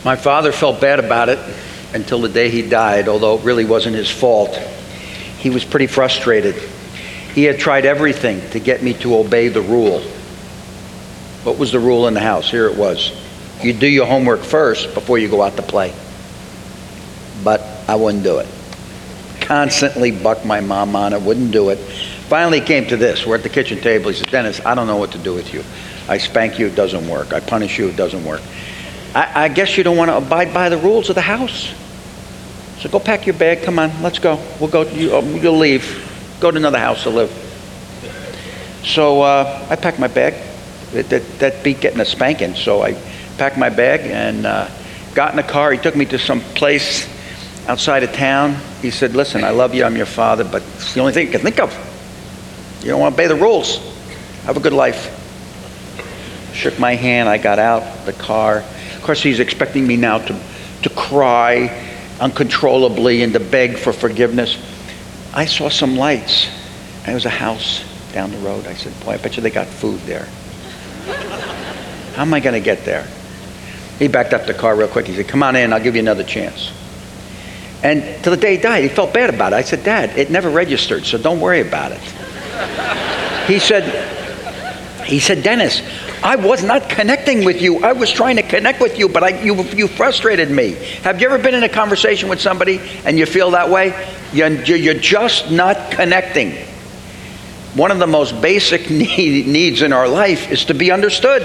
My father felt bad about it until the day he died, although it really wasn't his fault. He was pretty frustrated. He had tried everything to get me to obey the rule. What was the rule in the house? Here it was. You do your homework first before you go out to play. But I wouldn't do it. Constantly bucked my mom on it, wouldn't do it. Finally it came to this. We're at the kitchen table. He said, Dennis, I don't know what to do with you. I spank you, it doesn't work. I punish you, it doesn't work. I guess you don't want to abide by the rules of the house. So go pack your bag. Come on, let's go. We'll go. You'll leave. Go to another house to live. So I packed my bag. That beat getting a spanking. So I packed my bag and got in the car. He took me to some place outside of town. He said, listen, I love you. I'm your father, but it's the only thing you can think of. You don't want to obey the rules. Have a good life. Shook my hand. I got out the car. Of course, he's expecting me now to cry uncontrollably and to beg for forgiveness. I saw some lights. There was a house down the road. I said, boy, I bet you they got food there. How am I going to get there? He backed up the car real quick. He said, come on in. I'll give you another chance. And till the day he died, he felt bad about it. I said, Dad, it never registered, so don't worry about it. He said, Dennis, I was not connecting with you. I was trying to connect with you, but you frustrated me. Have you ever been in a conversation with somebody and you feel that way? You're just not connecting. One of the most basic needs in our life is to be understood.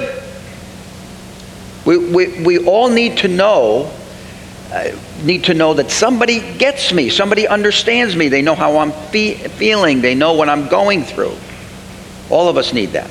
We all need to know that somebody gets me, somebody understands me. They know how I'm feeling. They know what I'm going through. All of us need that.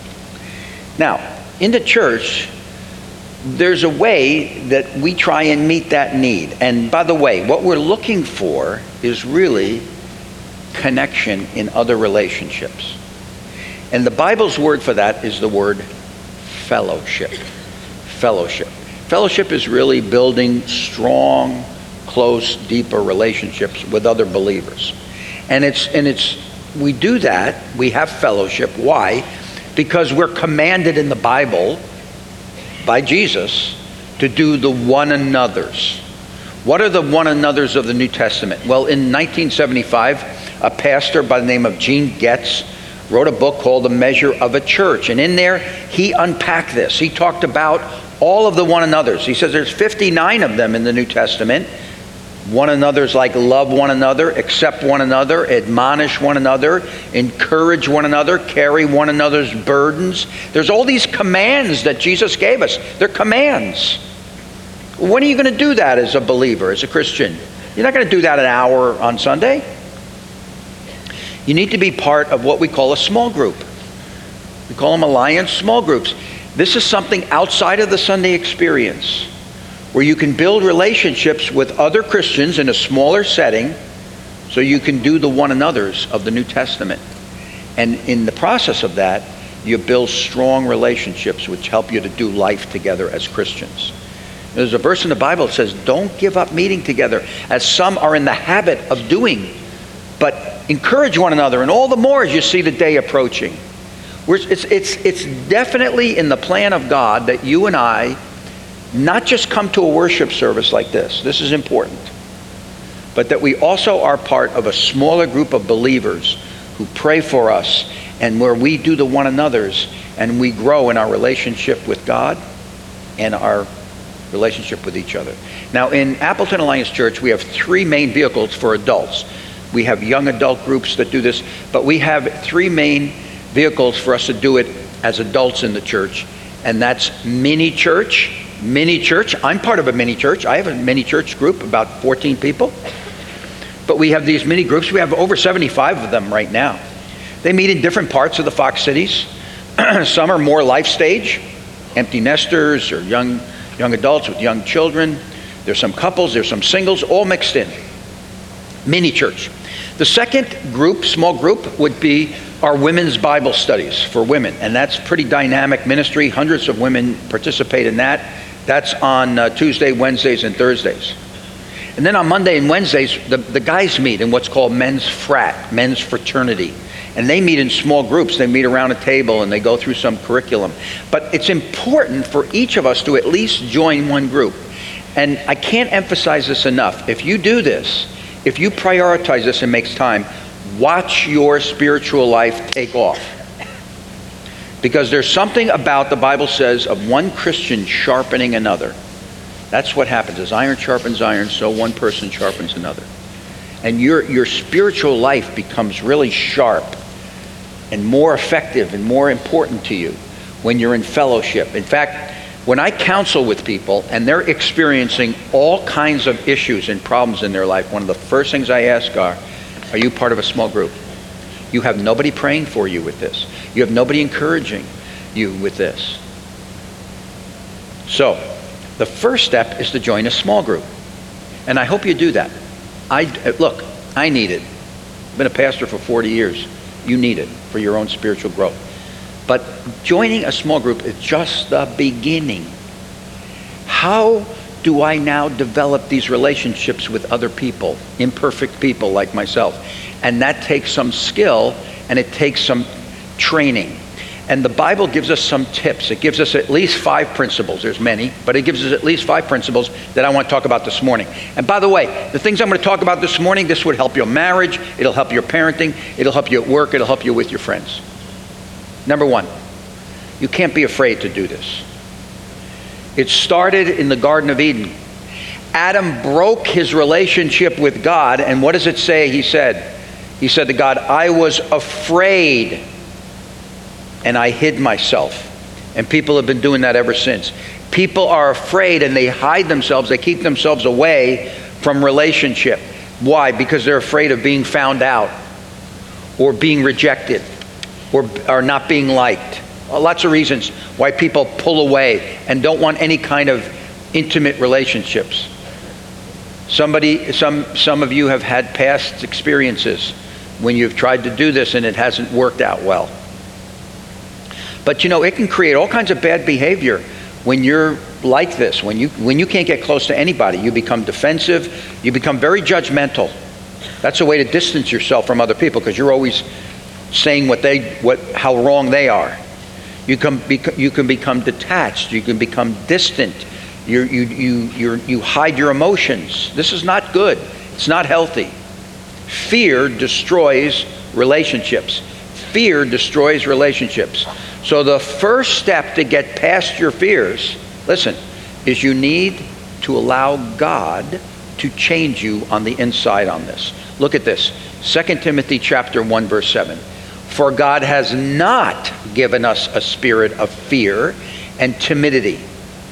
Now, in the church, there's a way that we try and meet that need. And by the way, what we're looking for is really connection in other relationships. And the Bible's word for that is the word fellowship. Fellowship. Fellowship is really building strong, close, deeper relationships with other believers. And we do that, we have fellowship. Why? Because we're commanded in the Bible by Jesus to do the one another's. What are the one another's of the New Testament? Well, in 1975, a pastor by the name of Gene Getz wrote a book called The Measure of a Church. And in there, he unpacked this. He talked about all of the one another's. He says there's 59 of them in the New Testament. One another's like love one another, accept one another, admonish one another, encourage one another, carry one another's burdens. There's all these commands that Jesus gave us. They're commands. When are you going to do that as a believer, as a Christian? You're not going to do that an hour on Sunday. You need to be part of what we call a small group. We call them Alliance small groups. This is something outside of the Sunday experience, where you can build relationships with other Christians in a smaller setting so you can do the one another's of the New Testament. And in the process of that, you build strong relationships which help you to do life together as Christians. There's a verse in the Bible that says, don't give up meeting together, as some are in the habit of doing, but encourage one another, and all the more as you see the day approaching. It's definitely in the plan of God that you and I not just come to a worship service like this. This is important. But that we also are part of a smaller group of believers who pray for us, and where we do the one another's, and we grow in our relationship with God and our relationship with each other. Now, in Appleton Alliance Church, we have 3 main vehicles for adults. We have young adult groups that do this, but we have 3 main vehicles for us to do it as adults in the church, and that's mini church. Mini church. I'm part of a mini church. I have a mini church group, about 14 people. But we have these mini groups. We have over 75 of them right now. They meet in different parts of the Fox cities. Some are more life stage, empty nesters or young adults with young children. There's some couples, there's some singles, all mixed in. Mini church. The second group, small group, would be our women's Bible studies for women. And that's pretty dynamic ministry. Hundreds of women participate in that. That's on Tuesday, Wednesdays, and Thursdays. And then on Monday and Wednesdays, the guys meet in what's called men's frat, men's fraternity. And they meet in small groups. They meet around a table and they go through some curriculum. But it's important for each of us to at least join one group. And I can't emphasize this enough. If you do this, if you prioritize this and makes time, watch your spiritual life take off. Because there's something about, the Bible says, of one Christian sharpening another. That's what happens. As iron sharpens iron, so one person sharpens another. And your spiritual life becomes really sharp and more effective and more important to you when you're in fellowship. In fact, when I counsel with people and they're experiencing all kinds of issues and problems in their life, one of the first things I ask are you part of a small group? You have nobody praying for you with this. You have nobody encouraging you with this. So, the first step is to join a small group. And I hope you do that. Look, I need it. I've been a pastor for 40 years. You need it for your own spiritual growth. But joining a small group is just the beginning. How do I now develop these relationships with other people, imperfect people like myself? And that takes some skill and it takes some training. And the Bible gives us some tips. It gives us at least 5 principles. There's many, but it gives us at least 5 principles that I want to talk about this morning. And by the way, the things I'm going to talk about this morning, this would help your marriage, it'll help your parenting, it'll help you at work, it'll help you with your friends. Number 1, you can't be afraid to do this. It started in the Garden of Eden. Adam broke his relationship with God, and what does it say he said? He said to God, I was afraid and I hid myself. And people have been doing that ever since. People are afraid and they hide themselves, they keep themselves away from relationship. Why? Because they're afraid of being found out or being rejected or not being liked. Lots of reasons why people pull away and don't want any kind of intimate relationships. Some of you have had past experiences when you've tried to do this and it hasn't worked out well. But it can create all kinds of bad behavior when you're like this. When you can't get close to anybody, you become defensive, you become very judgmental. That's a way to distance yourself from other people because you're always saying how wrong they are. You can become detached. You can become distant. You hide your emotions. This is not good. It's not healthy. Fear destroys relationships. Fear destroys relationships. So the first step to get past your fears, listen, is you need to allow God to change you on the inside on this. Look at this. 2 Timothy chapter 1, verse 7. For God has not given us a spirit of fear and timidity,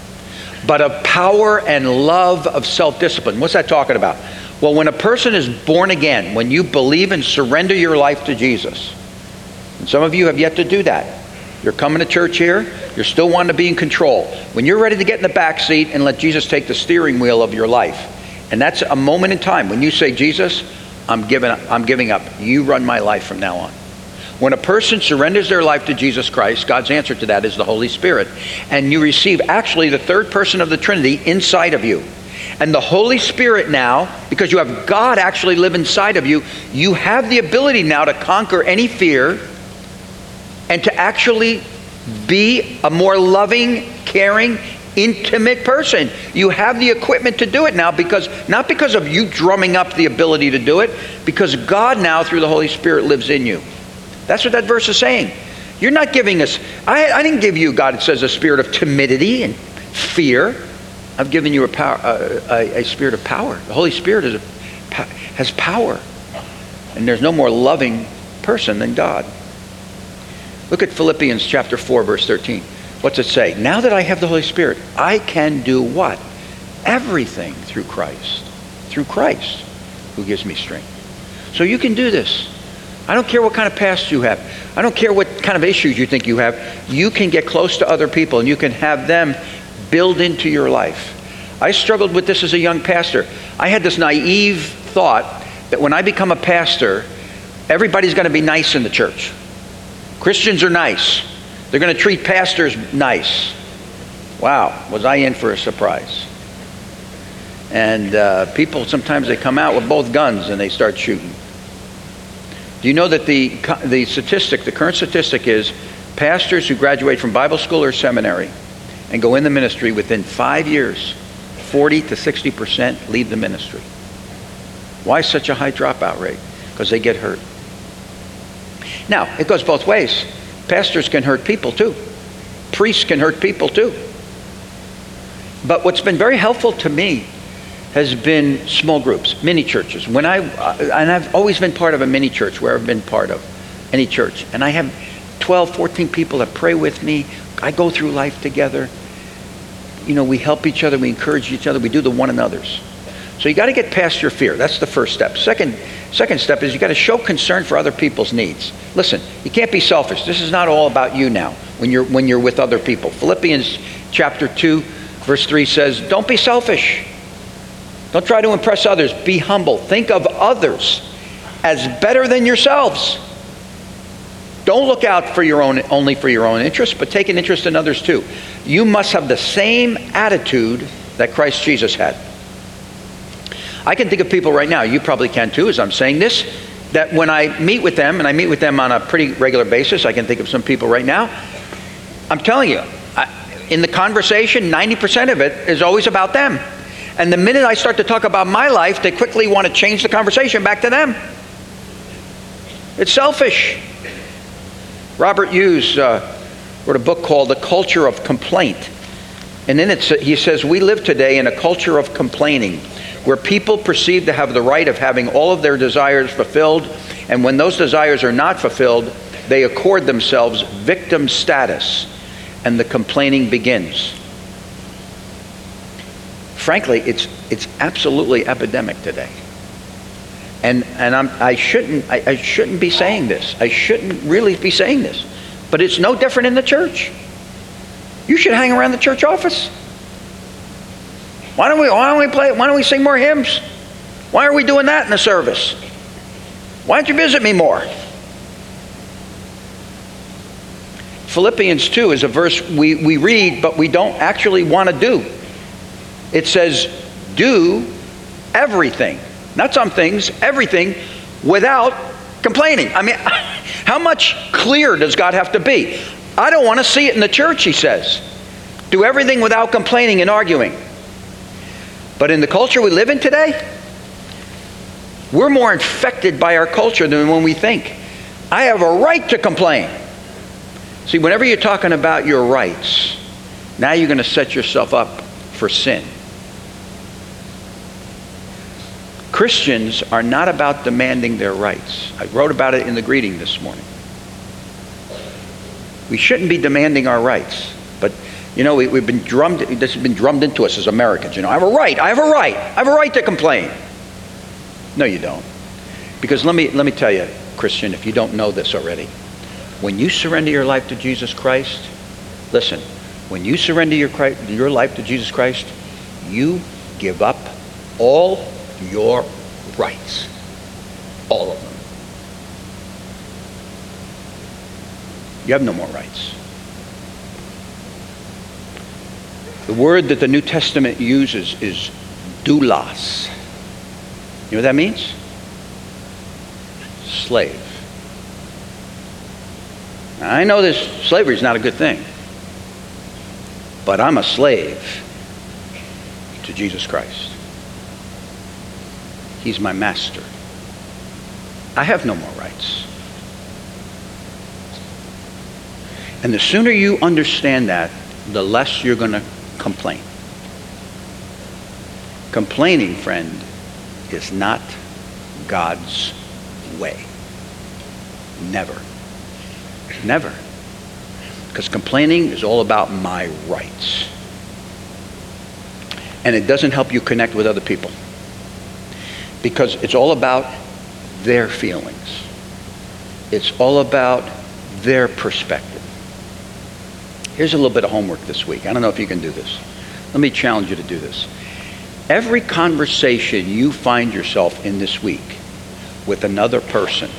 but of power and love of self-discipline. What's that talking about? Well, when a person is born again, when you believe and surrender your life to Jesus, and some of you have yet to do that. You're coming to church here, you're still wanting to be in control. When you're ready to get in the back seat and let Jesus take the steering wheel of your life, and that's a moment in time when you say, Jesus, I'm giving up. You run my life from now on. When a person surrenders their life to Jesus Christ, God's answer to that is the Holy Spirit. And you receive actually the third person of the Trinity inside of you. And the Holy Spirit now, because you have God actually live inside of you, you have the ability now to conquer any fear and to actually be a more loving, caring, intimate person. You have the equipment to do it now, not because of you drumming up the ability to do it, because God now through the Holy Spirit lives in you. That's what that verse is saying. You're not giving us, I didn't give you, God, it says, a spirit of timidity and fear. I've given you a spirit of power. The Holy Spirit has power. And there's no more loving person than God. Look at Philippians chapter 4, verse 13. What's it say? Now that I have the Holy Spirit, I can do what? Everything through Christ. Through Christ who gives me strength. So you can do this. I don't care what kind of past you have. I don't care what kind of issues you think you have. You can get close to other people and you can have them build into your life. I struggled with this as a young pastor. I had this naive thought that when I become a pastor, everybody's going to be nice in the church. Christians are nice. They're going to treat pastors nice. Wow, was I in for a surprise. And people, sometimes they come out with both guns and they start shooting. Do you know that the current statistic is pastors who graduate from Bible school or seminary and go in the ministry within 5 years, 40 to 60% leave the ministry. Why such a high dropout rate? Because they get hurt. Now, it goes both ways. Pastors can hurt people too. Priests can hurt people too. But what's been very helpful to me has been small groups, mini churches. And I've always been part of a mini church where I've been part of any church. And I have 12, 14 people that pray with me. I go through life together. You know, we help each other, we encourage each other, we do the one another's. So you got to get past your fear. That's the first step. Second step is you got to show concern for other people's needs. Listen, you can't be selfish. This is not all about you now when you're with other people. Philippians chapter 2, verse 3 says, don't be selfish. Don't try to impress others. Be humble. Think of others as better than yourselves. Don't look out for only for your own interests, but take an interest in others too. You must have the same attitude that Christ Jesus had. I can think of people right now, you probably can too as I'm saying this, that when I meet with them, and I meet with them on a pretty regular basis, I can think of some people right now, I'm telling you, in the conversation, 90% of it is always about them. And the minute I start to talk about my life, they quickly want to change the conversation back to them. It's selfish. Robert Hughes wrote a book called The Culture of Complaint. And in it, he says, we live today in a culture of complaining, where people perceive to have the right of having all of their desires fulfilled, and when those desires are not fulfilled, they accord themselves victim status, and the complaining begins. Frankly, it's absolutely epidemic today. And I shouldn't be saying this. I shouldn't really be saying this. But it's no different in the church. You should hang around the church office. Why don't we sing more hymns? Why are we doing that in the service? Why don't you visit me more? Philippians 2 is a verse we read, but we don't actually want to do. It says, do everything. Not some things, everything, without complaining. I mean, how much clearer does God have to be? I don't want to see it in the church, he says. Do everything without complaining and arguing. But in the culture we live in today, we're more infected by our culture than when we think. I have a right to complain. See, whenever you're talking about your rights, now you're going to set yourself up for sin. Christians are not about demanding their rights. I wrote about it in the greeting this morning. We shouldn't be demanding our rights. But, you know, this has been drummed into us as Americans. You know, I have a right to complain. No, you don't. Because let me tell you, Christian, if you don't know this already, when you surrender your life to Jesus Christ, listen, when you surrender your life to Jesus Christ, you give up all your rights. All of them. You have no more rights. The word that the New Testament uses is doulos. You know what that means? Slave. Now, I know this slavery is not a good thing, but I'm a slave to Jesus Christ. He's my master. I have no more rights. And the sooner you understand that, the less you're going to complain. Complaining, friend, is not God's way. Never. Never. Because complaining is all about my rights. And it doesn't help you connect with other people. Because it's all about their feelings. It's all about their perspective. Here's a little bit of homework this week. I don't know if you can do this. Let me challenge you to do this. Every conversation you find yourself in this week with another person,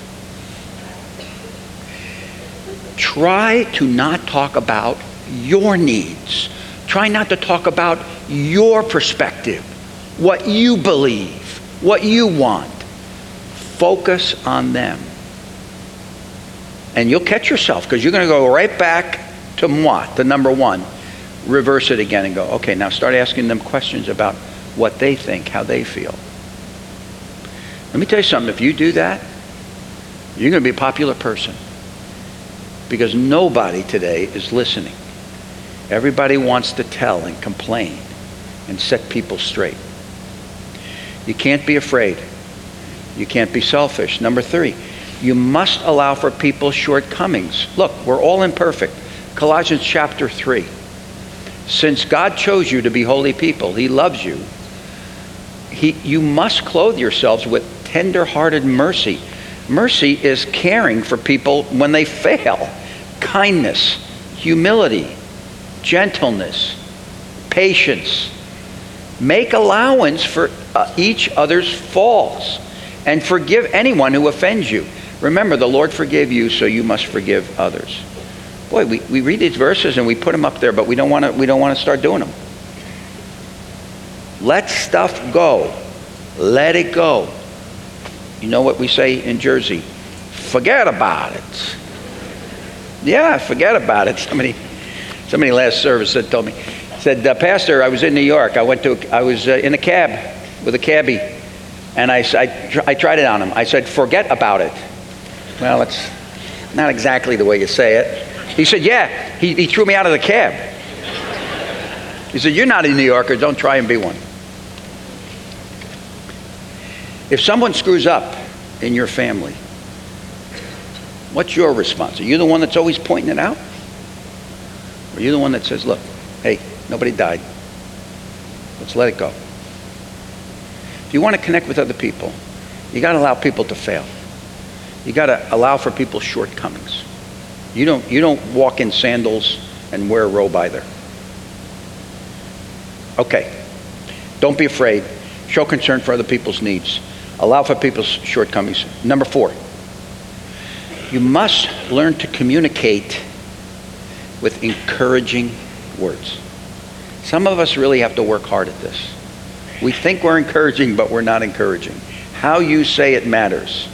try to not talk about your needs. Try not to talk about your perspective, what you believe, what you want. Focus on them. And you'll catch yourself, because you're going to go right back to what? The number one. reverse it again and go, okay, now start asking them questions about what they think, how they feel. Let me tell you something. If you do that, you're going to be a popular person. Because nobody today is listening. Everybody wants to tell and complain and set people straight. You can't be afraid. You can't be selfish. Number 3, you must allow for people's shortcomings. Look, we're all imperfect. Colossians chapter 3. Since God chose you to be holy people, He loves you. You must clothe yourselves with tender-hearted mercy. Mercy is caring for people when they fail. Kindness, humility, gentleness, patience. Make allowance for each other's faults and forgive anyone who offends you. Remember, the Lord forgave you, so you must forgive others. Boy, we read these verses and we put them up there, but we don't want to start doing them. Let stuff go. Let it go. You know what we say in Jersey? Forget about it. Yeah, forget about it. Somebody last service told me, said, Pastor, I was in New York. I was in a cab with a cabbie, and I tried it on him. I said, forget about it. Well, it's not exactly the way you say it. He said, yeah. He threw me out of the cab. He said, you're not a New Yorker. Don't try and be one. If someone screws up in your family, what's your response? Are you the one that's always pointing it out? Or are you the one that says, look, hey, nobody died. Let's let it go. If you want to connect with other people, you got to allow people to fail. You got to allow for people's shortcomings. You don't walk in sandals and wear a robe either. Okay. Don't be afraid. Show concern for other people's needs. Allow for people's shortcomings. Number 4, you must learn to communicate with encouraging words. Some of us really have to work hard at this. We think we're encouraging, but we're not encouraging. How you say it matters.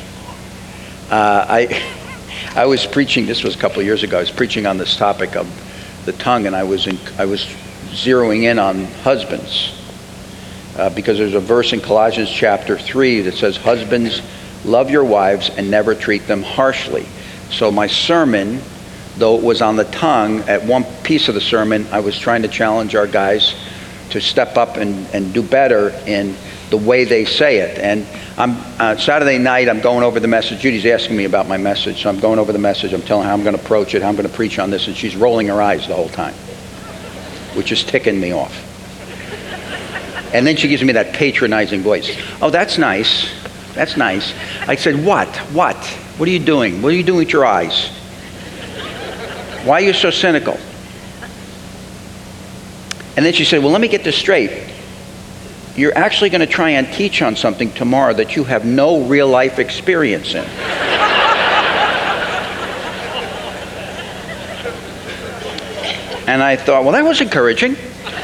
I was preaching, this was a couple of years ago, I was preaching on this topic of the tongue, and I was zeroing in on husbands. Because there's a verse in Colossians chapter 3 that says, husbands, love your wives and never treat them harshly. So my sermon, though it was on the tongue, at one piece of the sermon, I was trying to challenge our guys to step up and do better in the way they say it. And Saturday night, I'm going over the message. Judy's asking me about my message, so I'm going over the message. I'm telling her how I'm going to approach it, how I'm going to preach on this, and she's rolling her eyes the whole time, which is ticking me off. And then she gives me that patronizing voice. Oh, that's nice. That's nice. I said, what? What? What are you doing? What are you doing with your eyes? Why are you so cynical? And then she said, well, let me get this straight. You're actually going to try and teach on something tomorrow that you have no real life experience in. And I thought, well, that was encouraging.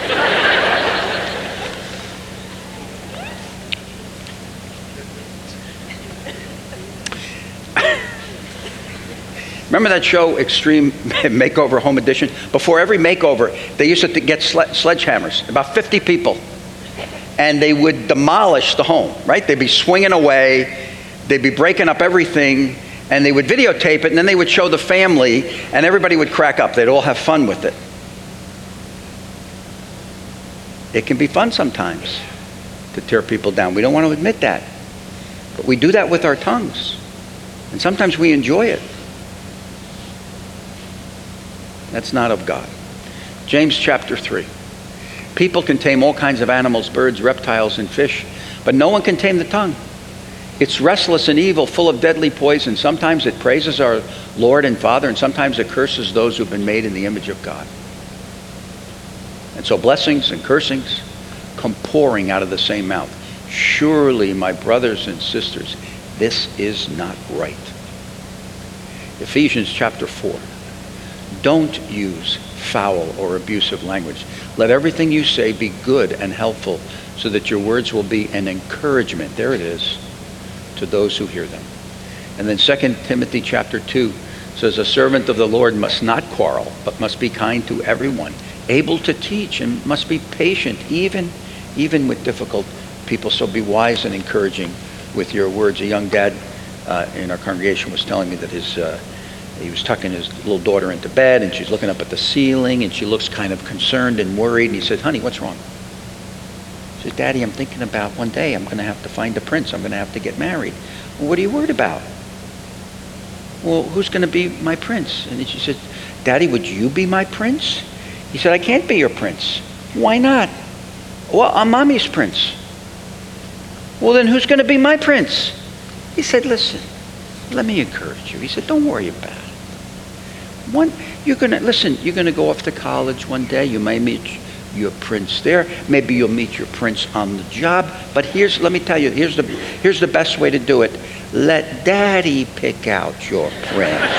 Remember that show, Extreme Makeover Home Edition? Before every makeover, they used to get sledgehammers, about 50 people. And they would demolish the home, right? They'd be swinging away. They'd be breaking up everything. And they would videotape it, and then they would show the family, and everybody would crack up. They'd all have fun with it. It can be fun sometimes to tear people down. We don't want to admit that. But we do that with our tongues. And sometimes we enjoy it. That's not of God. James chapter 3. People can tame all kinds of animals, birds, reptiles, and fish, but no one can tame the tongue. It's restless and evil, full of deadly poison. Sometimes it praises our Lord and Father, and sometimes it curses those who've been made in the image of God. And so blessings and cursings come pouring out of the same mouth. Surely, my brothers and sisters, this is not right. Ephesians chapter 4. Don't use foul or abusive language. Let everything you say be good and helpful, so that your words will be an encouragement, there it is, to those who hear them. And then 2 Timothy chapter 2 says, a servant of the Lord must not quarrel, but must be kind to everyone, able to teach and must be patient, even with difficult people. So be wise and encouraging with your words. A young dad in our congregation was telling me that he was tucking his little daughter into bed, and she's looking up at the ceiling, and she looks kind of concerned and worried. And he said, "Honey, what's wrong?" She said, "Daddy, I'm thinking about one day I'm going to have to find a prince. I'm going to have to get married." "Well, what are you worried about?" "Well, who's going to be my prince?" And then she said, "Daddy, would you be my prince?" He said, "I can't be your prince." "Why not?" "Well, I'm Mommy's prince." "Well, then who's going to be my prince?" He said, "Listen, let me encourage you." He said, "Don't worry about it. You're going to go off to college one day. You may meet your prince there. Maybe you'll meet your prince on the job. But let me tell you, here's the best way to do it. Let Daddy pick out your prince."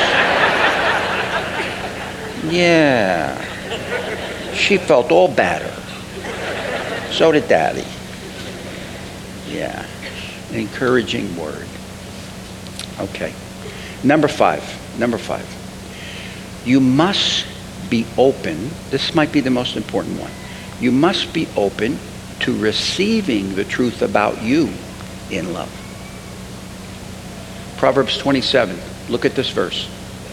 Yeah. She felt all better. So did Daddy. Yeah. An encouraging word. Okay. Number five. You must be open. This might be the most important one. You must be open to receiving the truth about you in love. Proverbs 27. Look at this verse.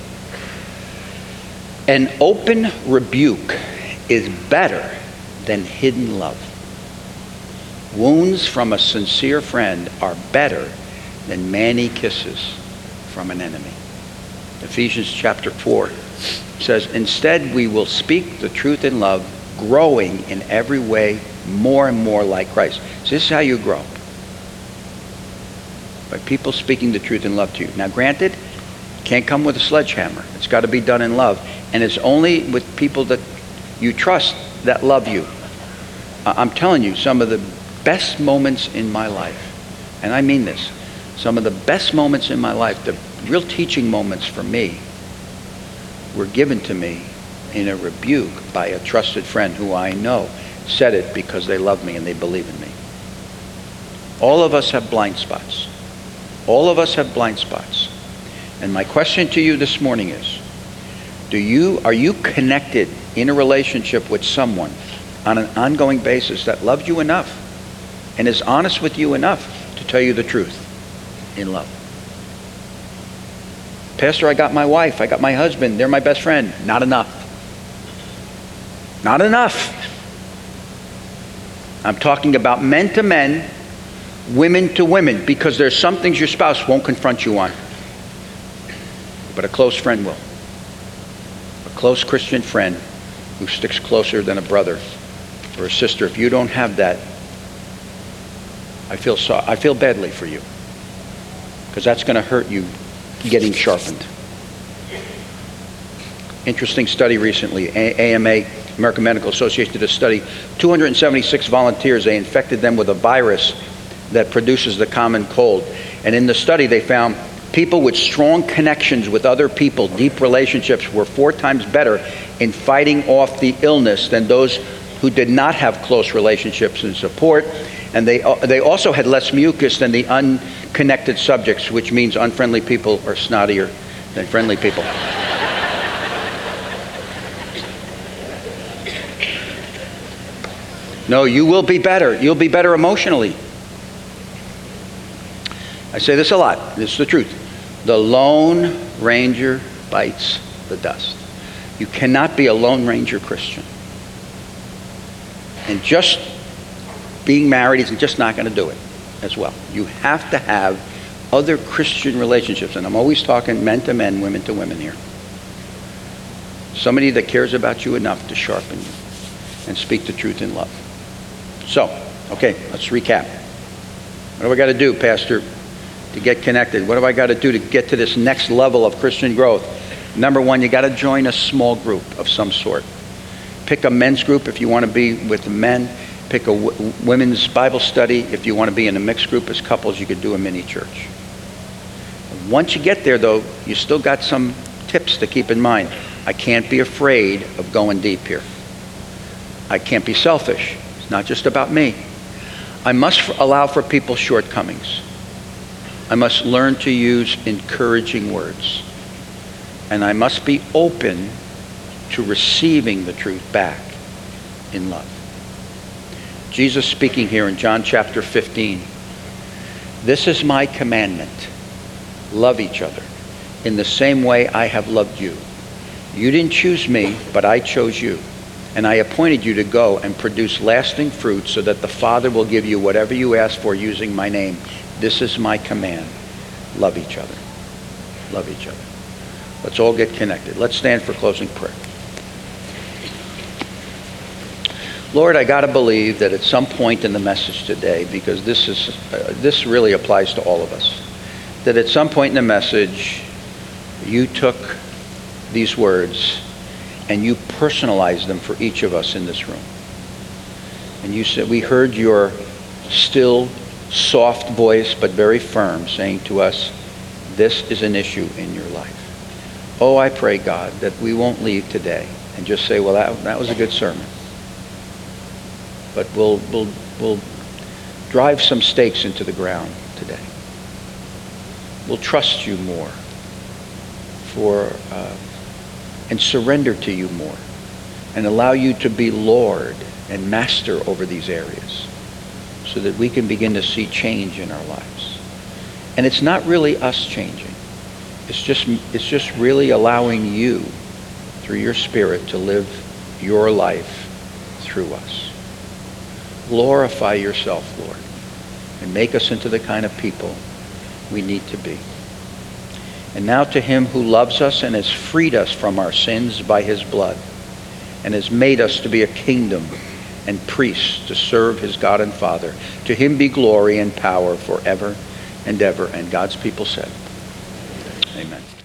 An open rebuke is better than hidden love. Wounds from a sincere friend are better than many kisses from an enemy. Ephesians chapter 4 says, "Instead we will speak the truth in love, growing in every way more and more like Christ." So this is how you grow. By people speaking the truth in love to you. Now granted, can't come with a sledgehammer. It's got to be done in love. And it's only with people that you trust that love you. I'm telling you, some of the best moments in my life, and I mean this, some of the best moments in my life, the real teaching moments for me, were given to me in a rebuke by a trusted friend who I know said it because they love me and they believe in me. All of us have blind spots. All of us have blind spots. And my question to you this morning is, are you connected in a relationship with someone on an ongoing basis that loves you enough and is honest with you enough to tell you the truth in love? "Pastor, I got my wife, I got my husband, they're my best friend." Not enough. Not enough. I'm talking about men to men, women to women, because there's some things your spouse won't confront you on, but a close friend will. A close Christian friend who sticks closer than a brother or a sister. If you don't have that, I feel badly for you, because that's going to hurt you getting sharpened. Interesting study recently. AMA, American Medical Association, did a study. 276 volunteers, they infected them with a virus that produces the common cold. And in the study, they found people with strong connections with other people, deep relationships, were 4 times better in fighting off the illness than those who did not have close relationships and support. And they also had less mucus than the unconnected subjects, which means unfriendly people are snottier than friendly people. No, you will be better. You'll be better emotionally. I say this a lot. This is the truth. The Lone Ranger bites the dust. You cannot be a Lone Ranger Christian. And just being married is just not going to do it as well. You have to have other Christian relationships. And I'm always talking men to men, women to women here. Somebody that cares about you enough to sharpen you and speak the truth in love. So, okay, let's recap. What do I got to do, Pastor, to get connected? What do I got to do to get to this next level of Christian growth? Number one, you got to join a small group of some sort. Pick a men's group if you want to be with the men. Pick a women's Bible study. If you want to be in a mixed group as couples, you could do a mini church. Once you get there, though, you still got some tips to keep in mind. I can't be afraid of going deep here. I can't be selfish. It's not just about me. I must allow for people's shortcomings. I must learn to use encouraging words. And I must be open to receiving the truth back in love. Jesus speaking here in John chapter 15. This is my commandment. Love each other in the same way I have loved you. You didn't choose me, but I chose you. And I appointed you to go and produce lasting fruit so that the Father will give you whatever you ask for using my name. This is my command. Love each other. Love each other. Let's all get connected. Let's stand for closing prayer. Lord, I got to believe that at some point in the message today, because this really applies to all of us, that at some point in the message, you took these words and you personalized them for each of us in this room. And you said, we heard your still, soft voice, but very firm, saying to us, this is an issue in your life. Oh, I pray, God, that we won't leave today and just say, well, that was a good sermon. But we'll drive some stakes into the ground today. We'll trust you more and surrender to you more and allow you to be Lord and master over these areas so that we can begin to see change in our lives. And it's not really us changing. It's just really allowing you through your Spirit to live your life through us. Glorify yourself, Lord, and make us into the kind of people we need to be. And now to him who loves us and has freed us from our sins by his blood and has made us to be a kingdom and priests to serve his God and Father, to him be glory and power forever and ever. And God's people said, amen.